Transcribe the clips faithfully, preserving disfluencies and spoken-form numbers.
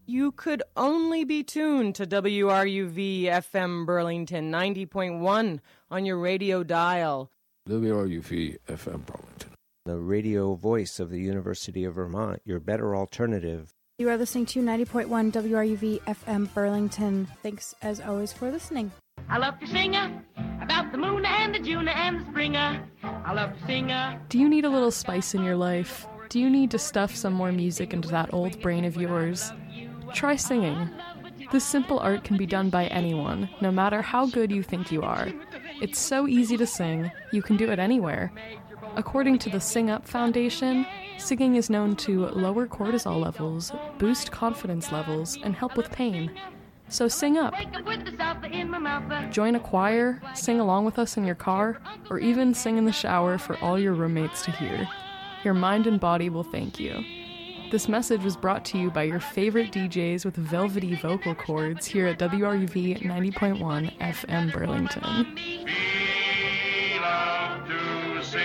You could only be tuned to W R U V F M Burlington ninety point one on your radio dial. W R U V F M Burlington. The radio voice of the University of Vermont, your better alternative. You are listening to ninety point one W R U V F M Burlington. Thanks, as always, for listening. I love to sing about the moon and the June and the springer. I love to sing. Do you need a little spice in your life? Do you need to stuff some more music into that old brain of yours? Try singing. This simple art can be done by anyone, no matter how good you think you are. It's so easy to sing, you can do it anywhere. According to the Sing Up Foundation, singing is known to lower cortisol levels, boost confidence levels, and help with pain. So sing up. Join a choir, sing along with us in your car, or even sing in the shower for all your roommates to hear. Your mind and body will thank you. This message was brought to you by your favorite D Js with velvety vocal cords here at W R U V ninety point one F M Burlington. We love to sing.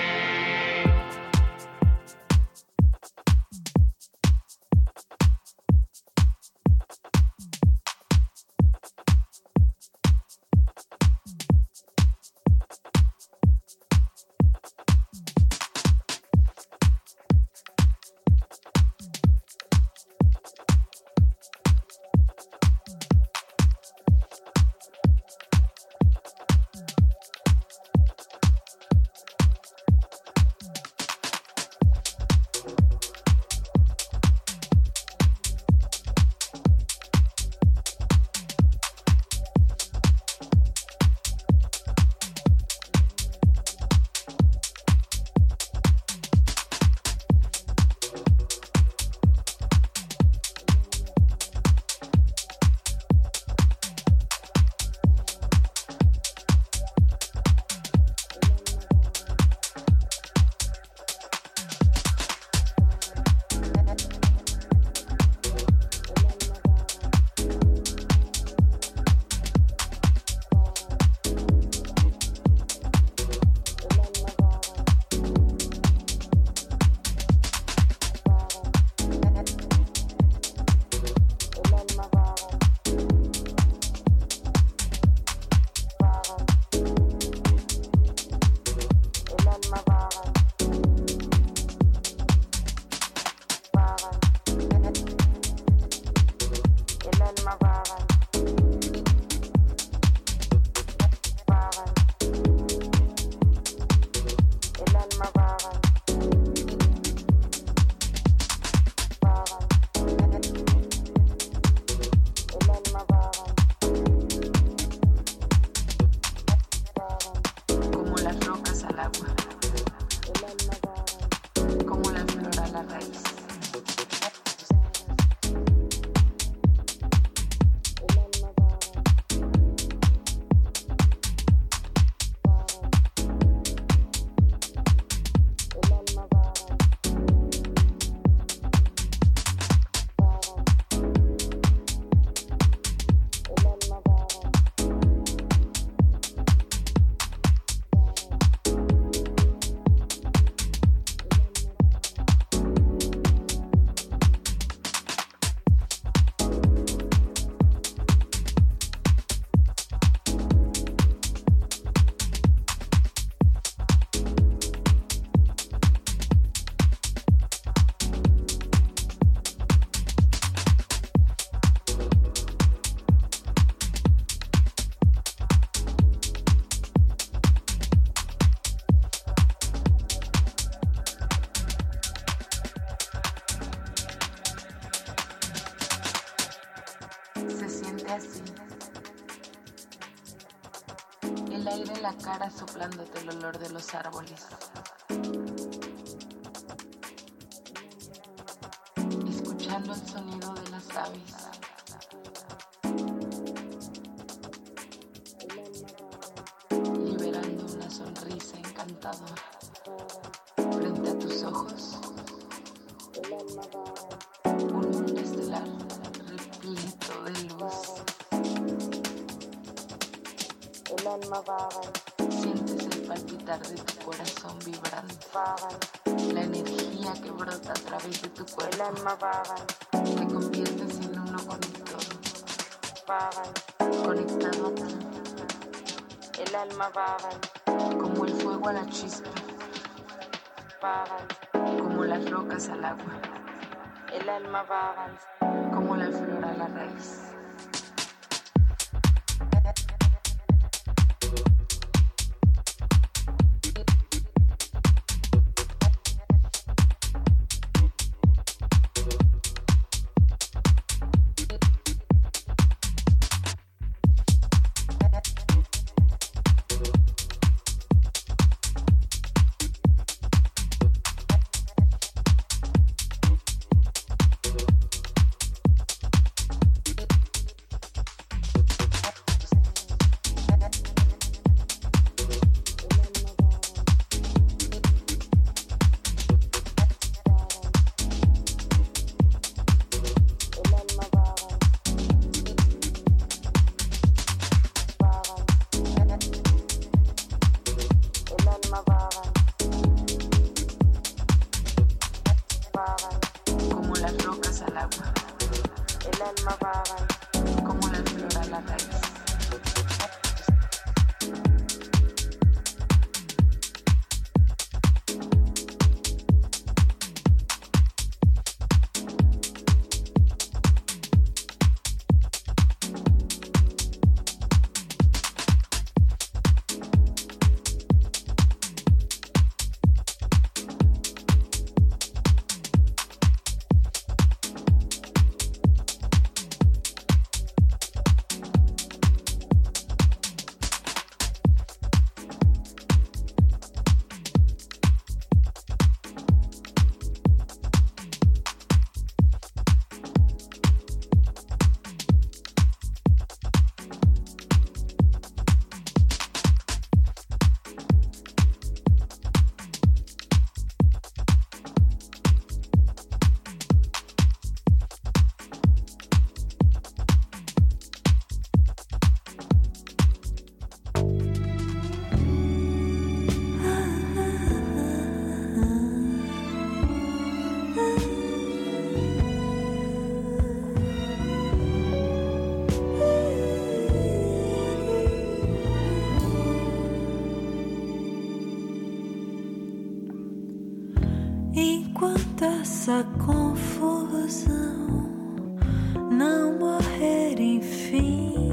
El aire en la cara soplándote el olor de los árboles. Escuchando el sonido de las aves. Liberando una sonrisa encantadora. Frente a tus ojos. Un mundo estelar repleto de luz. Sientes el palpitar de tu corazón vibrante, la energía que brota a través de tu cuerpo. Te conviertes en conectado a ti. El alma vaga, como el fuego a la chispa, vaga, como las rocas al agua, el alma vaga, como la flor a la raíz. Essa confusão não morrer, enfim,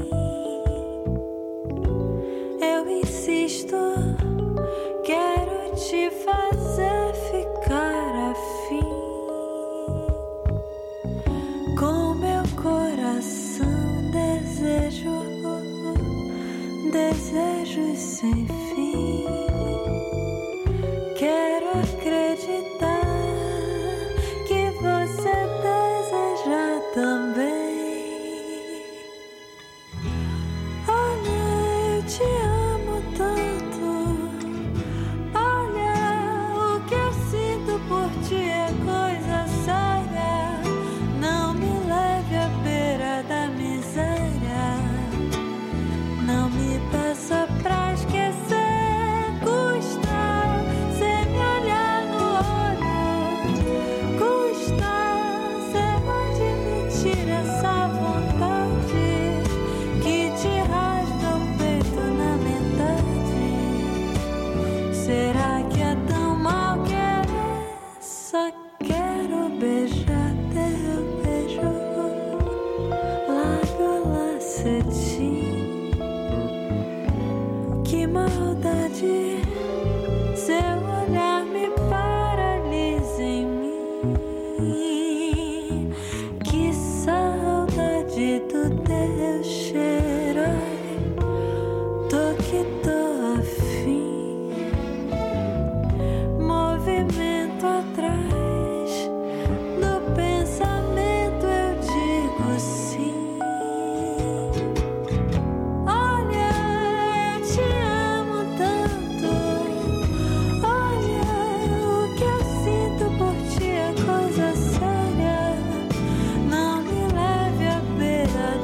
eu insisto, quero te fazer ficar afim com meu coração, desejo, desejos sem fim, quero acreditar também. Olha, eu te amo tanto. Olha, o que eu sinto por ti é coisa séria. Não me leve à beira da miséria. Não me peça pra esquecer. Custa sem me olhar no olho. Custa essa vontade que te rasga o peito na metade. Será que é tão mal querer? Só quero beijar teu beijo, lábio lá cetim. Que maldade, seu olhar me paralisa em mim. Do teu cheiro, tô que tô afim. Movimento atrás do pensamento, eu digo sim. Olha, eu te amo tanto. Olha, o que eu sinto por ti é coisa séria. Não me leve a beira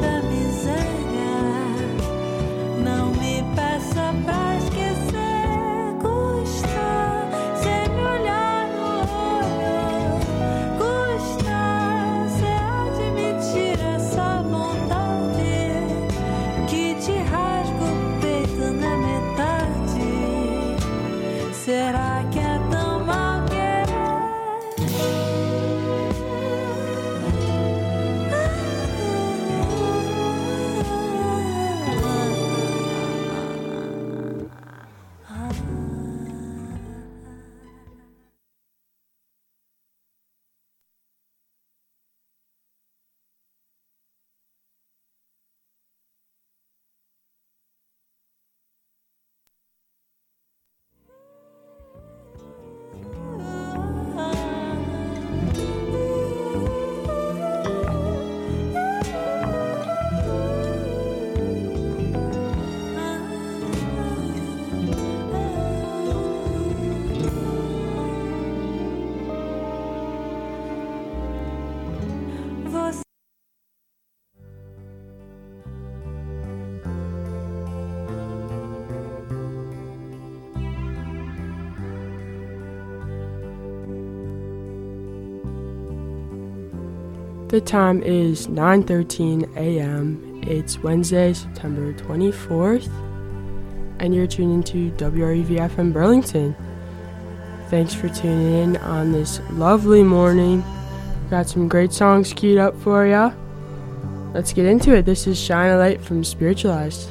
The time is nine thirteen a.m. It's Wednesday, September twenty-fourth, and you're tuning into W R U V F M Burlington. Thanks for tuning in on this lovely morning. Got some great songs queued up for ya. Let's get into it. This is Shine a Light from Spiritualized.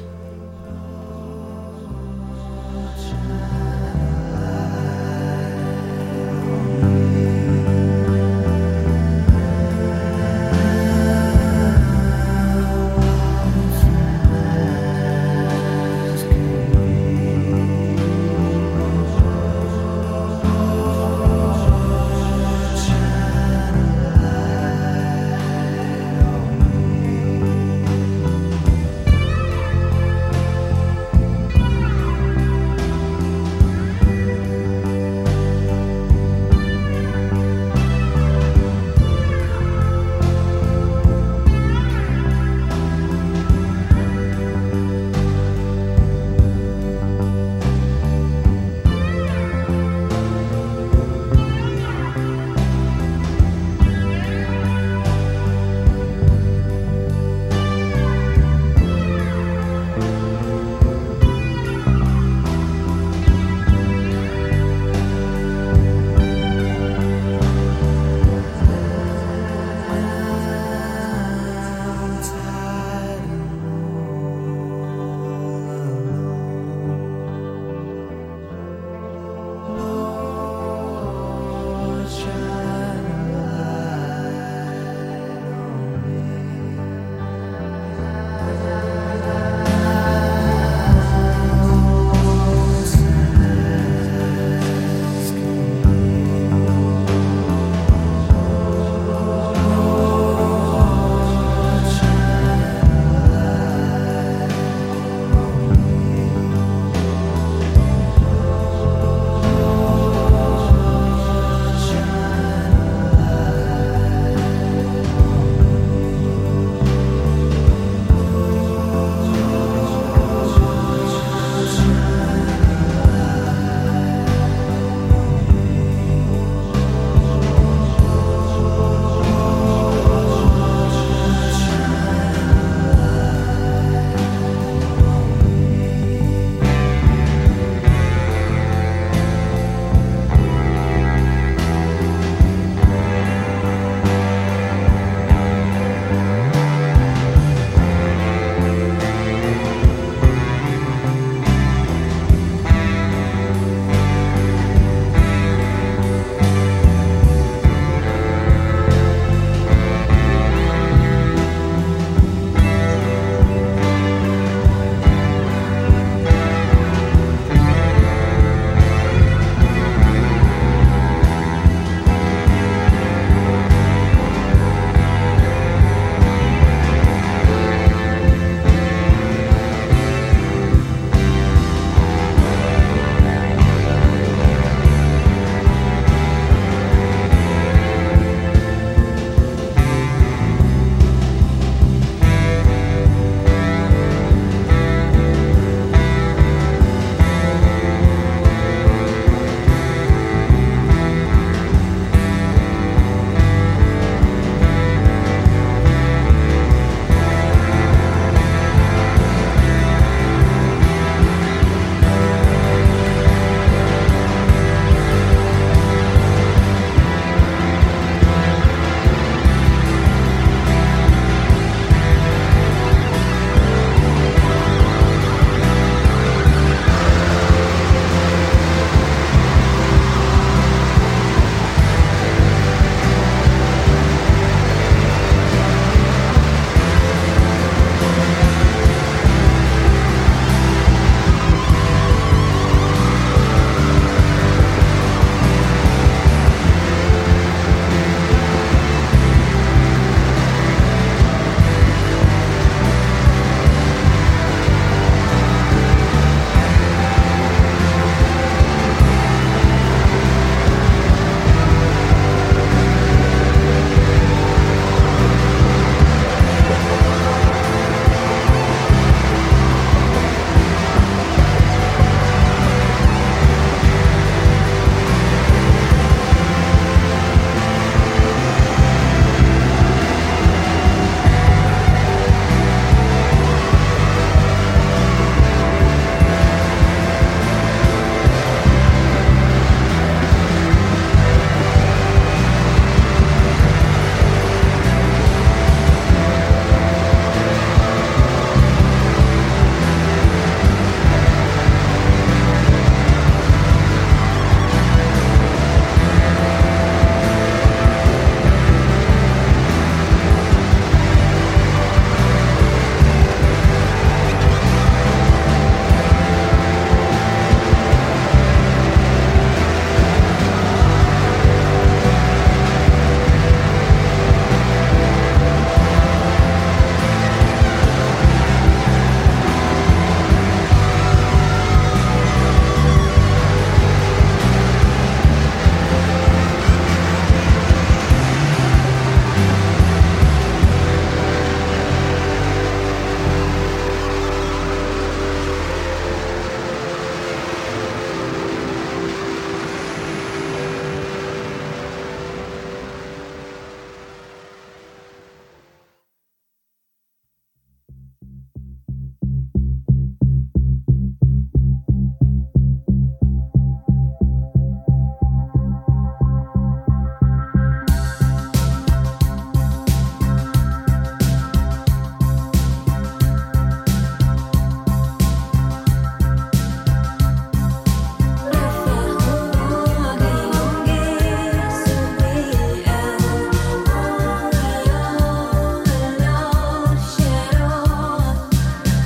Shadow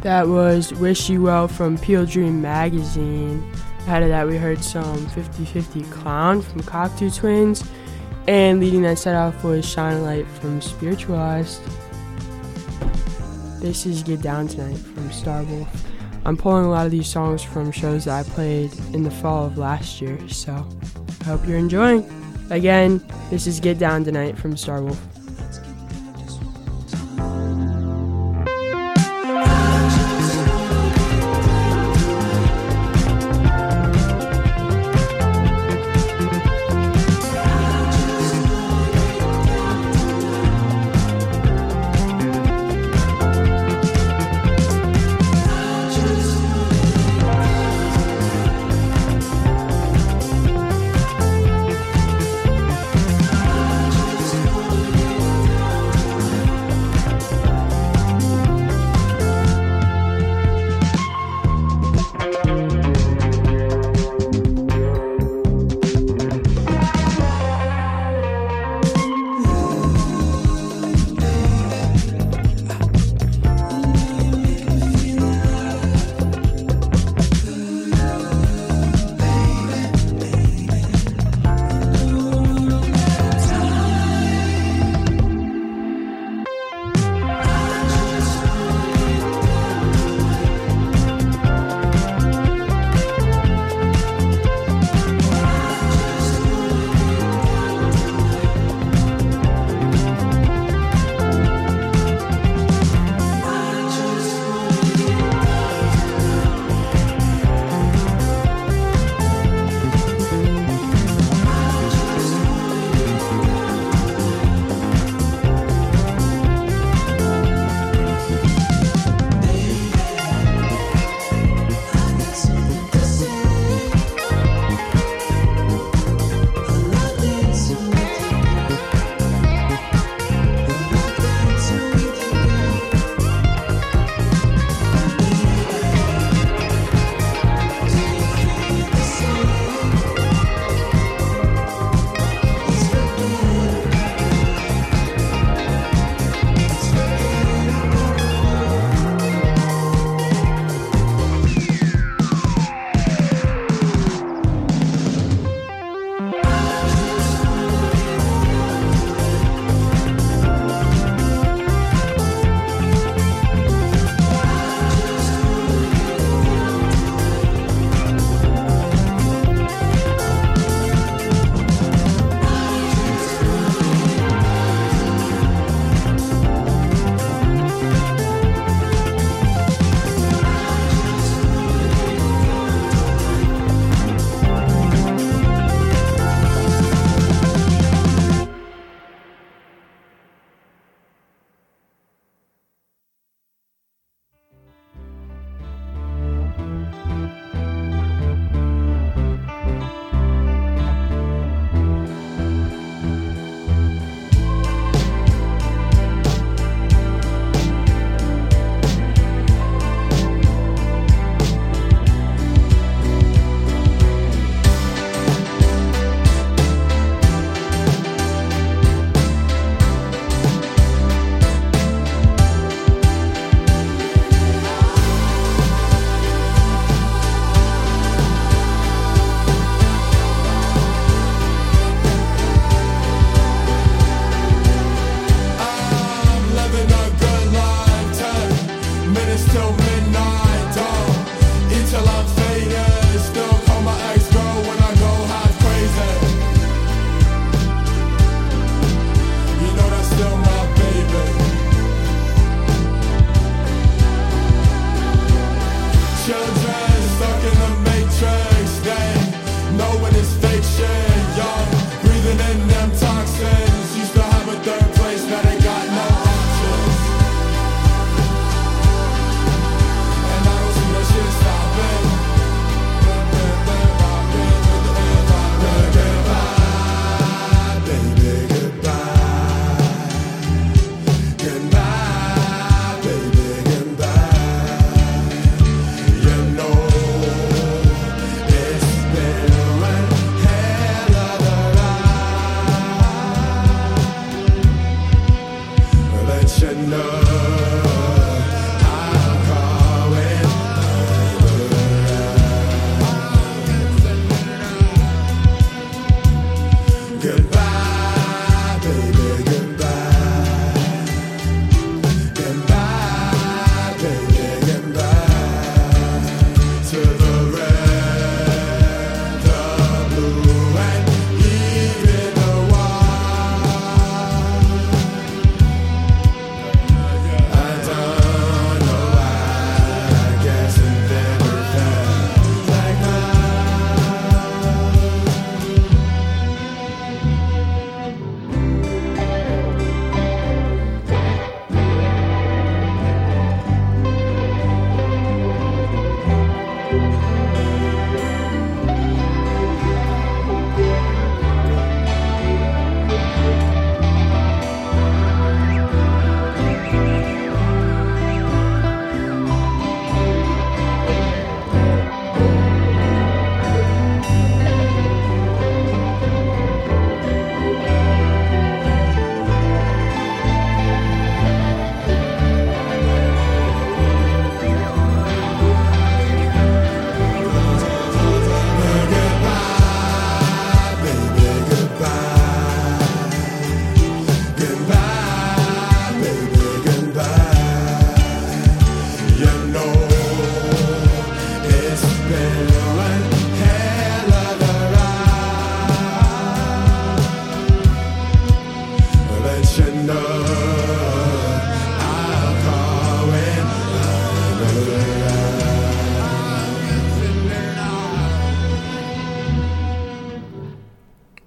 That was Wish You Well from Peel Dream Magazine. Ahead of that, we heard some fifty fifty Clown from Cocteau Twins. And leading that set off was Shine a Light from Spiritualized. This is Get Down Tonight from Starwolf. I'm pulling a lot of these songs from shows that I played in the fall of last year, so I hope you're enjoying. Again, this is Get Down Tonight from Starwolf. Just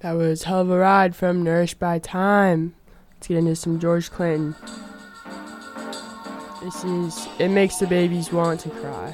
That was Hell of a Ride from Nourished by Time. Let's get into some George Clinton. This is It Makes the Babies Want to Cry.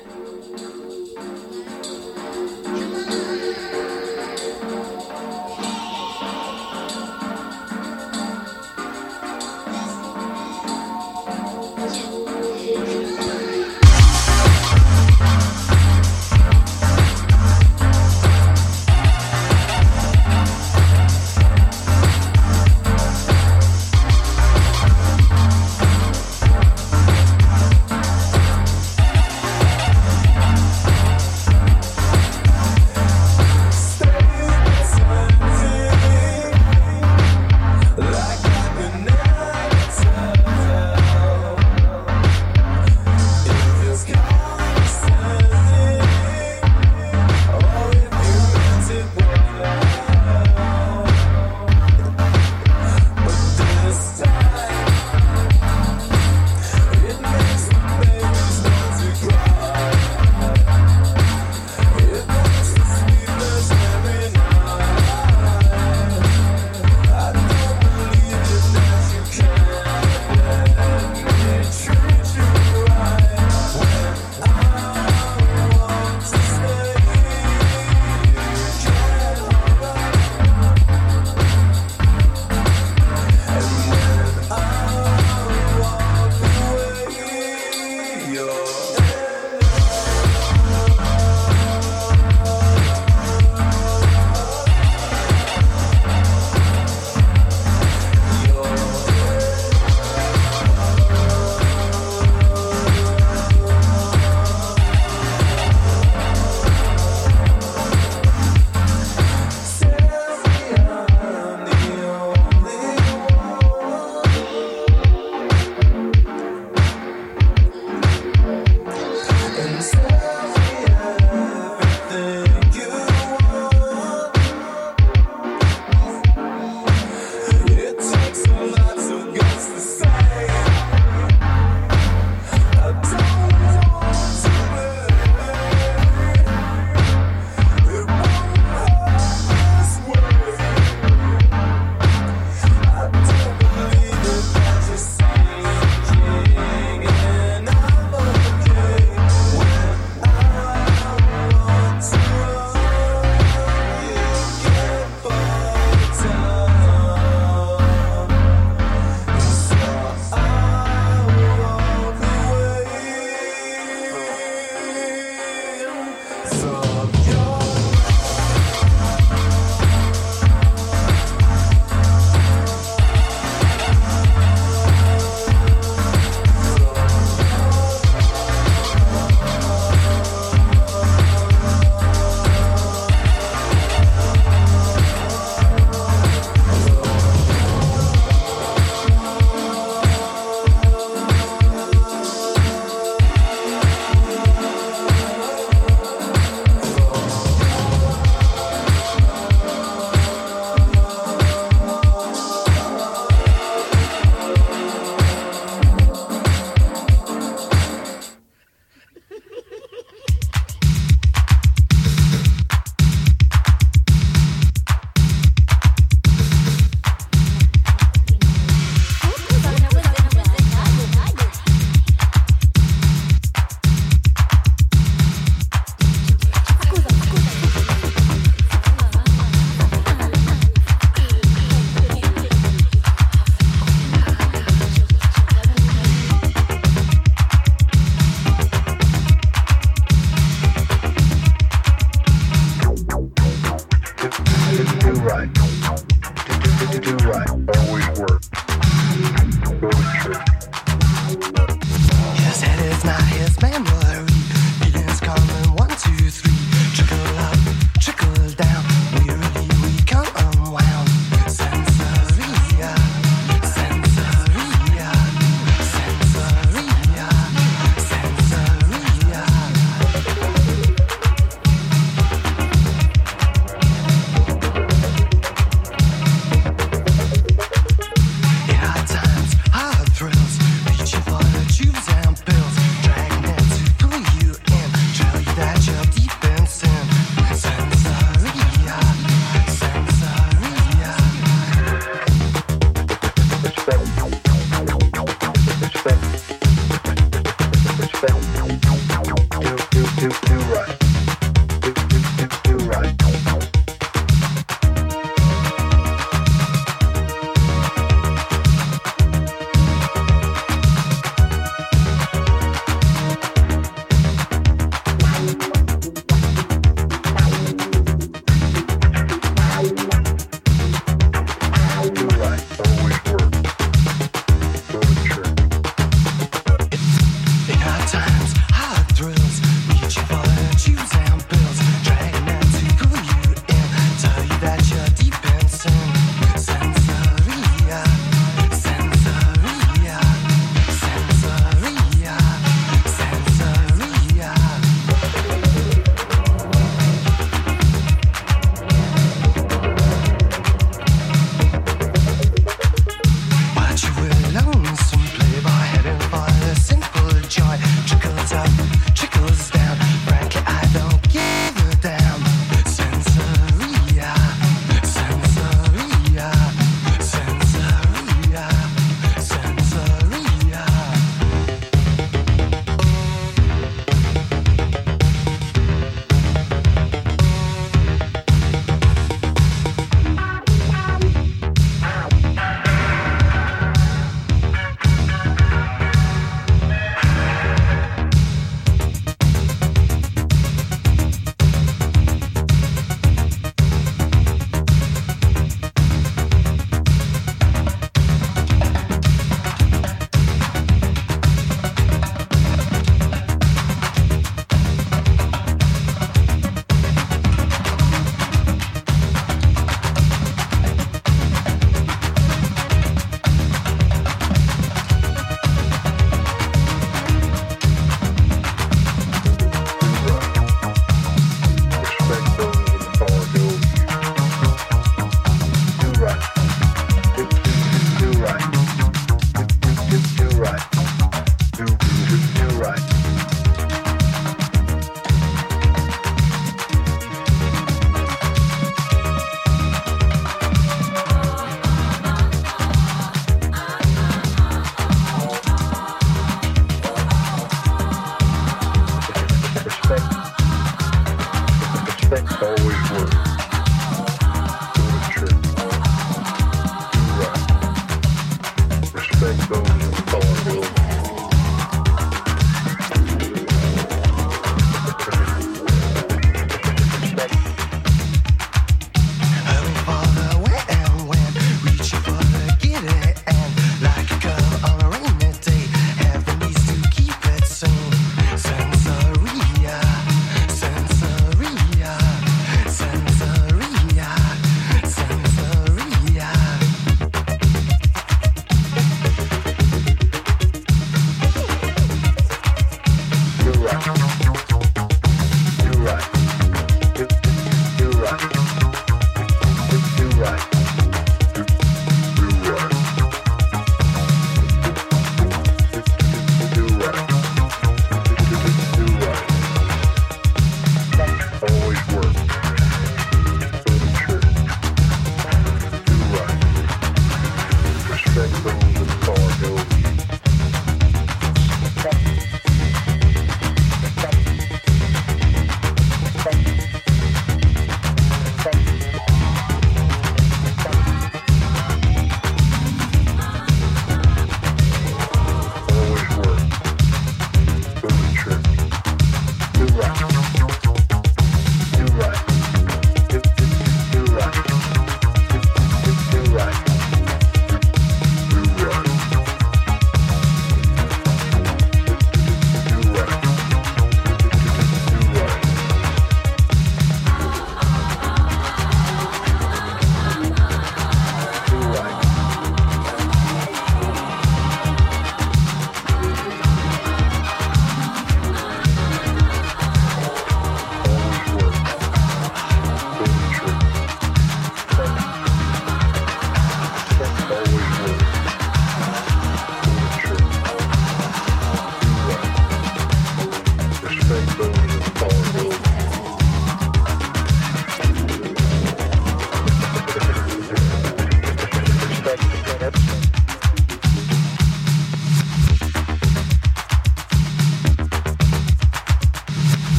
Thrills, reaching for the tubes and pills, dragnets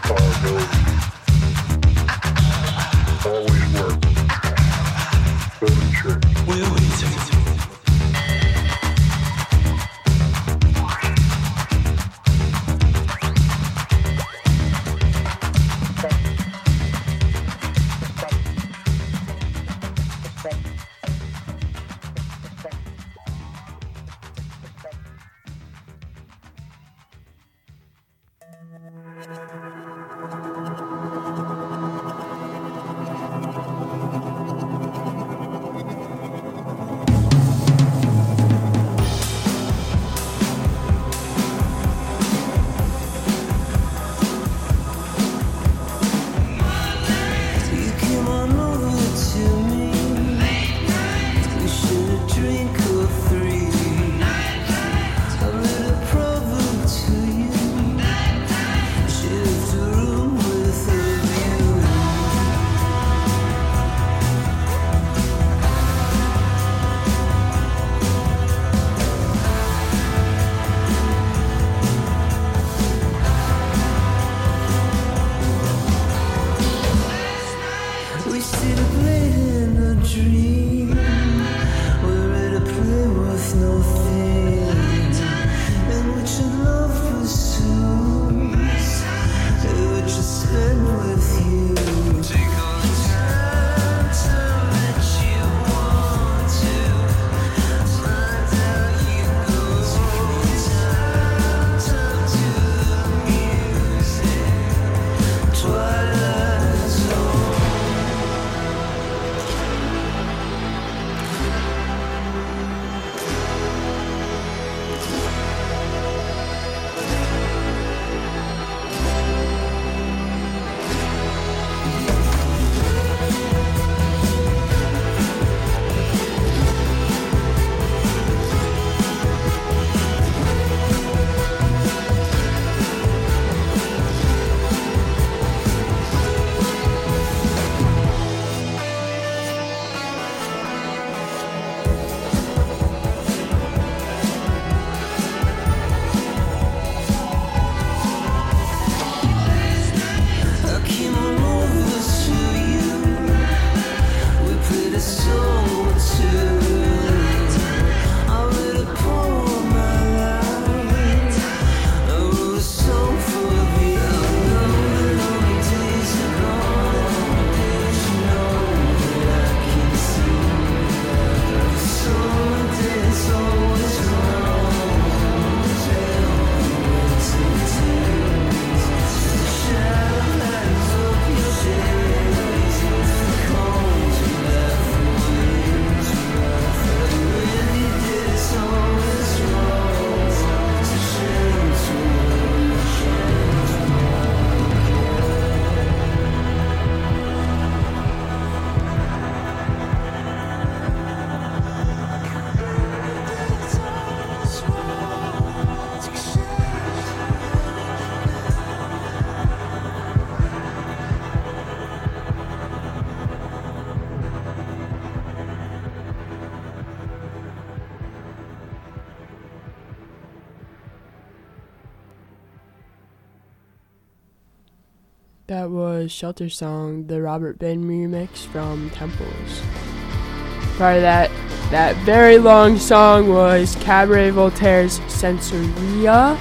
That was Shelter Song, the Robert Ben remix from Temples. Prior to that, that very long song was Cabaret Voltaire's Sensoria,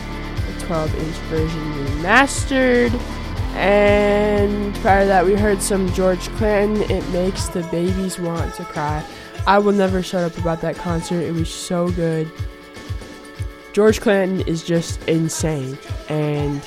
a twelve inch version remastered. And prior to that, we heard some George Clinton, It Makes the Babies Want to Cry. I will never shut up about that concert. It was so good. George Clinton is just insane, and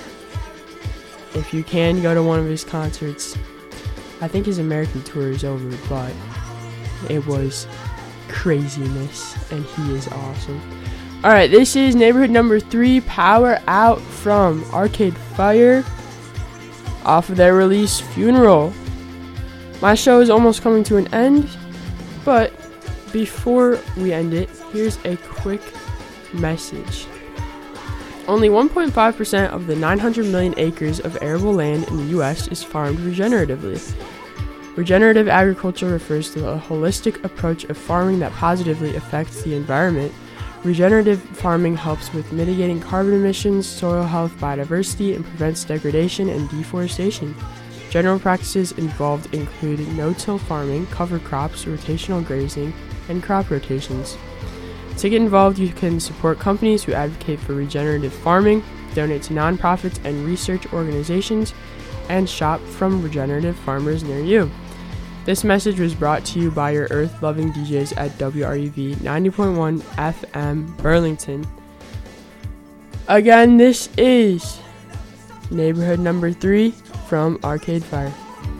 if you can go to one of his concerts, I think his American tour is over, but it was craziness, and he is awesome. Alright, this is neighborhood number three, Power Out from Arcade Fire, off of their release Funeral. My show is almost coming to an end, but before we end it, here's a quick message. Only one point five percent of the nine hundred million acres of arable land in the U S is farmed regeneratively. Regenerative agriculture refers to a holistic approach of farming that positively affects the environment, Regenerative farming helps with mitigating carbon emissions, soil health, biodiversity, and prevents degradation and deforestation. General practices involved include no-till farming, cover crops, rotational grazing, and crop rotations. To get involved, you can support companies who advocate for regenerative farming, donate to nonprofits and research organizations, and shop from regenerative farmers near you. This message was brought to you by your earth-loving D Js at W R U V ninety point one F M Burlington. Again, this is Neighborhood Number three from Arcade Fire.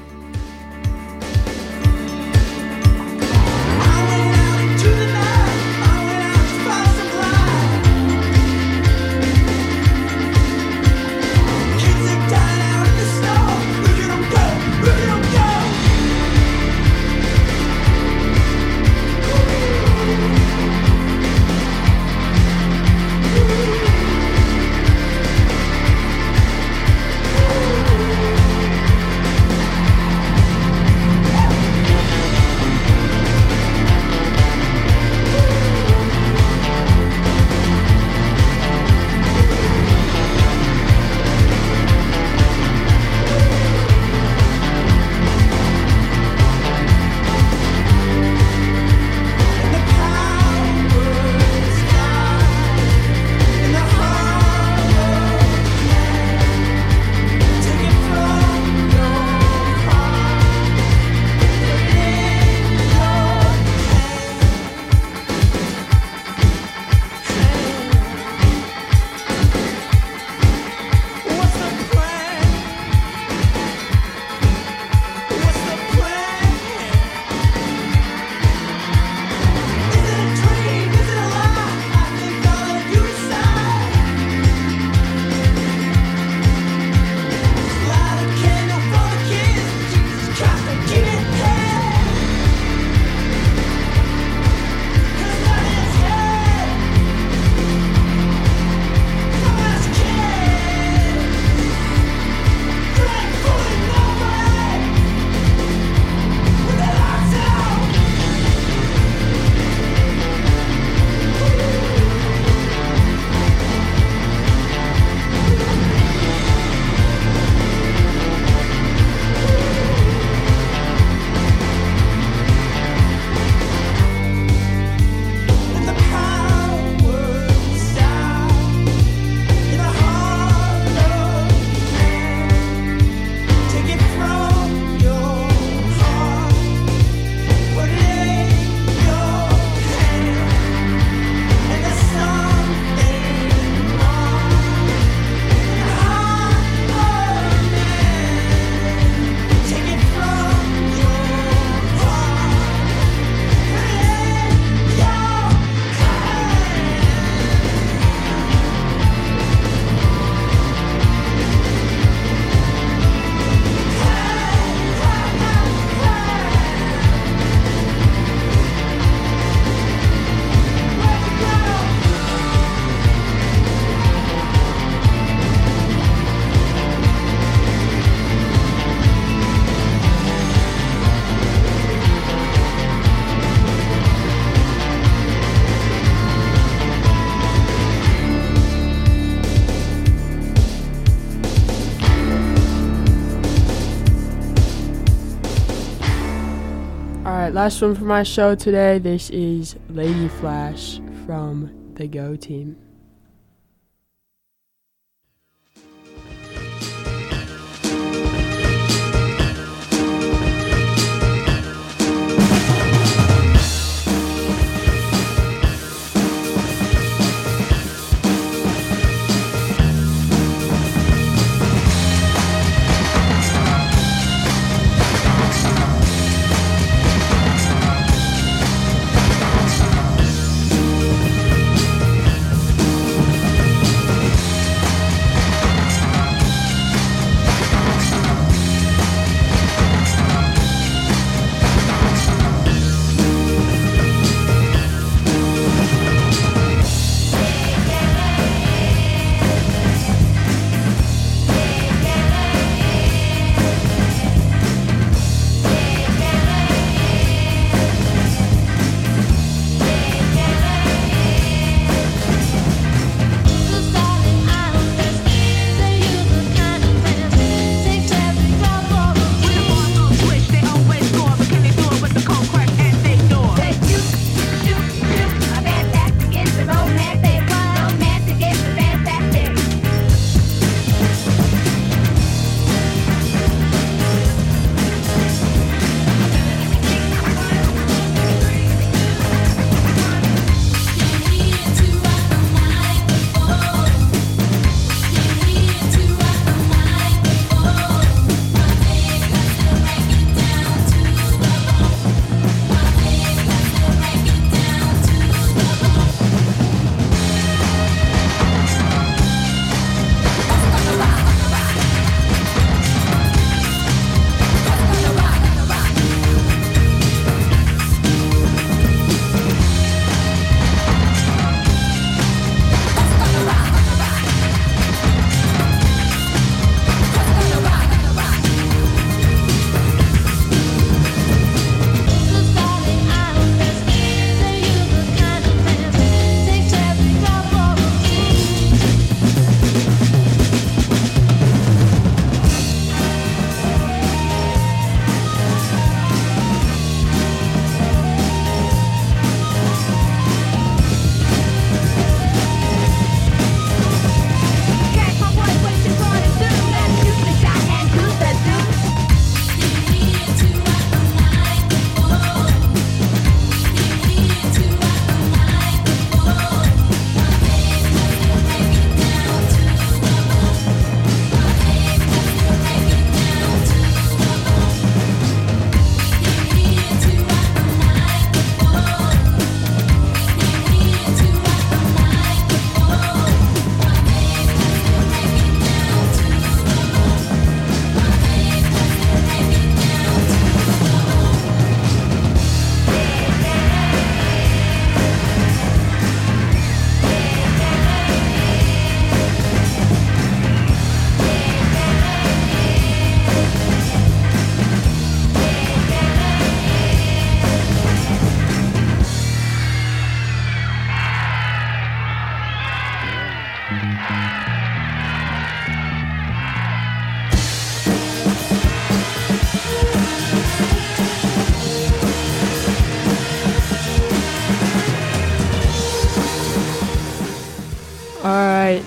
Alright, last one for my show today. This is Lady Flash from the Go Team. We'll be right back.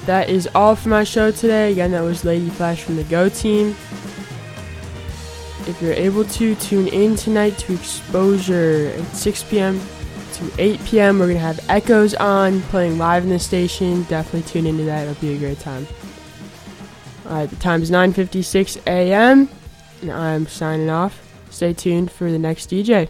that is all for my show today. Again, that was Lady Flash from the Go Team. If you're able to, tune in tonight to Exposure at six p.m. to eight p.m. We're going to have Echoes on, playing live in the station. Definitely tune into that. It'll be a great time. Alright, the time is nine fifty-six a.m. and I'm signing off. Stay tuned for the next D J.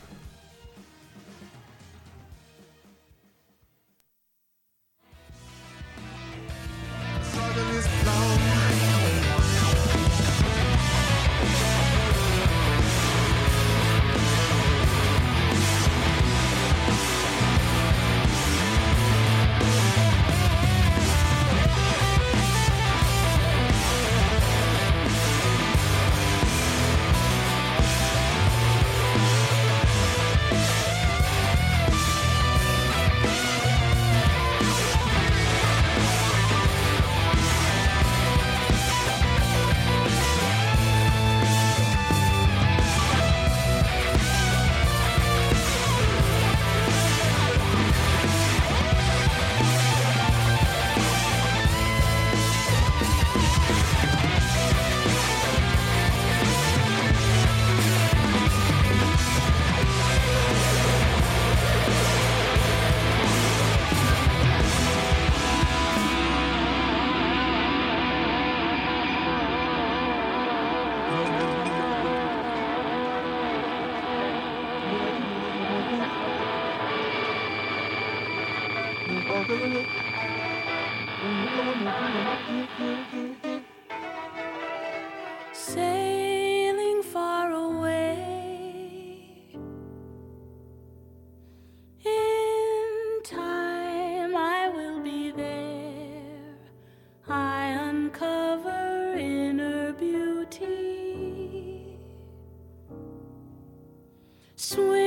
Sailing far away, in time I will be there. I uncover inner beauty, swim